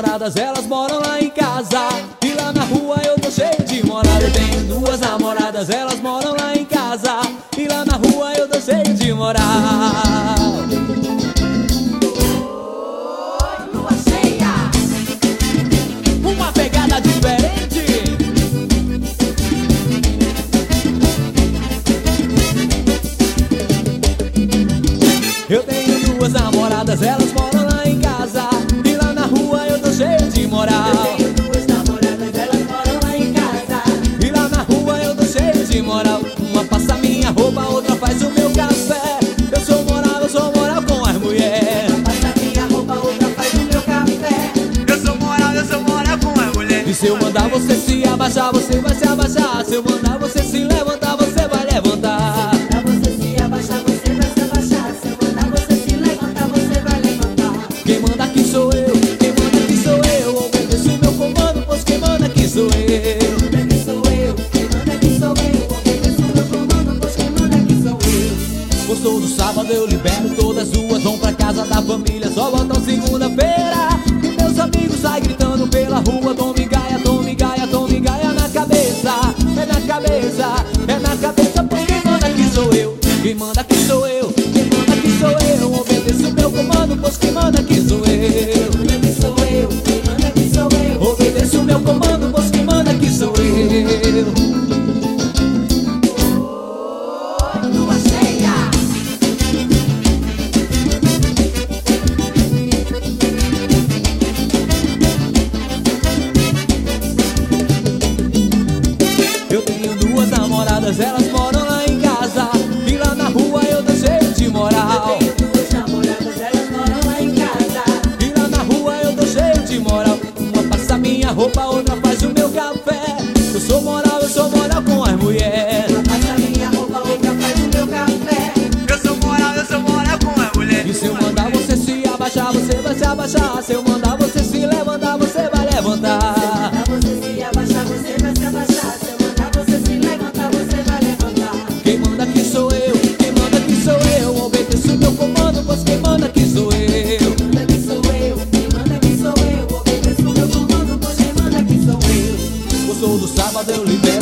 namoradas, elas moram lá em casa. E lá na rua eu tô cheio de moral. Eu tenho duas namoradas, elas moram lá em casa. E lá na rua eu tô cheio de moral. Lua cheia, Uma pegada diferente. Eu tenho duas namoradas, elas moram lá em casa. E lá na rua eu tô cheio de moral. eu tenho duas namoradas, elas moram lá em casa. E lá na rua eu tô cheio de moral. Uma passa minha roupa, outra faz o meu café. Eu sou moral com as mulheres. Passa minha roupa, outra faz o meu café. Eu sou moral com a mulher. E se eu mandar você se abaixar, você vai se abaixar. Se eu mandar você se levantar, você vai levantar. Pra você se abaixar, você vai se abaixar. Se eu mandar você se levantar, você vai levantar. Quem manda aqui sou eu, quem manda aqui sou eu. Obedeço o meu comando, pois quem manda aqui sou eu. Quem manda aqui sou eu, quem manda aqui sou eu. Obedeço o meu comando, pois quem manda aqui sou eu. Gostou do sábado, eu libero todas duas. Vão pra casa da família, só voltam segunda-feira. E meus amigos saem gritando pela rua. Tome gaia, tome gaia, tome gaia na cabeça. É na cabeça, é na cabeça. Pois quem manda aqui sou eu, quem manda aqui sou eu. Quem manda aqui sou eu, obedeço o meu comando, pois quem manda aqui sou eu. Quem manda aqui sou eu, quem manda aqui sou eu. Obedeço o meu comando, pois quem manda aqui sou eu. Lua cheia, Eu tenho duas namoradas, elas moram lá em casa. E lá na rua eu tô cheio de moral. tenho duas namoradas, elas moram lá em casa. E lá na rua eu tô cheio de moral. Uma passa minha roupa, outra faz o meu café. Eu sou moral com as mulheres. Passa minha roupa, outra faz o meu café. Eu sou moral com a mulher. E se eu mandar você se abaixar, você vai se abaixar. Se eu mandar você se levantar, você vai levantar. Pra você se abaixar, você vai se abaixar. Se eu mandar você se levantar, você vai levantar. Quem manda aqui sou eu, quem manda aqui sou eu. Obedeço o meu comando, pois quem manda aqui sou eu. Quem manda aqui sou eu, quem manda aqui sou eu. Obedeço o meu comando, pois quem manda aqui sou eu. Gostou do sábado, eu libero